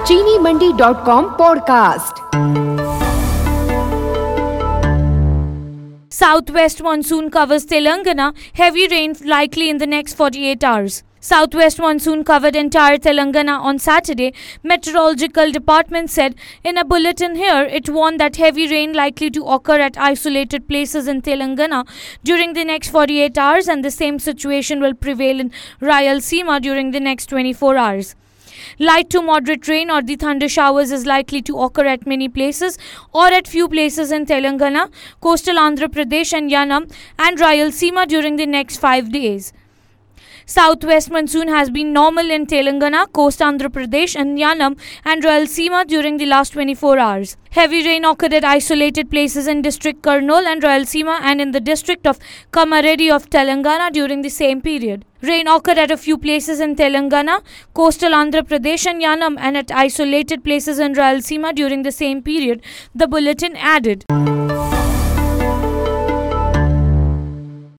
चीनीमंडी.com podcast. Southwest monsoon covers Telangana. Heavy rain likely in the next 48 hours. Southwest monsoon covered entire Telangana on Saturday, Meteorological Department said in a bulletin here. It warned that heavy rain likely to occur at isolated places in Telangana during the next 48 hours, and the same situation will prevail in Rayalaseema during the next 24 hours. Light to moderate rain or the thunder showers is likely to occur at many places or at few places in Telangana, coastal Andhra Pradesh and Yanam and Rayalaseema during the next 5 days. Southwest monsoon has been normal in Telangana, Coast Andhra Pradesh and Yanam and Rayalaseema during the last 24 hours. Heavy rain occurred at isolated places in district Kurnool and Rayalaseema and in the district of Kamareddy of Telangana during the same period. Rain occurred at a few places in Telangana, coastal Andhra Pradesh and Yanam and at isolated places in Rayalaseema during the same period, the bulletin added.